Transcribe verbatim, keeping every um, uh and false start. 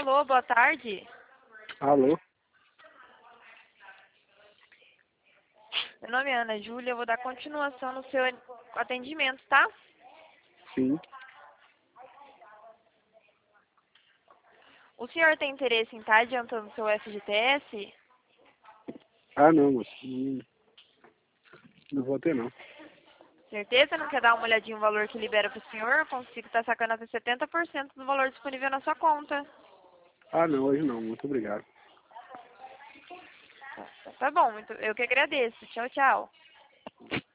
Alô, boa tarde. Alô? Meu nome é Ana Júlia, eu vou dar continuação no seu atendimento, tá? Sim. O senhor tem interesse em estar adiantando seu F G T S? Ah, não, moço. Não, não vou ter, não. Certeza? Não quer dar uma olhadinha no valor que libera para o senhor? Eu consigo estar sacando até setenta por cento do valor disponível na sua conta. Ah, não, hoje não. Muito obrigado. Tá bom, muito- eu que agradeço. Tchau, tchau.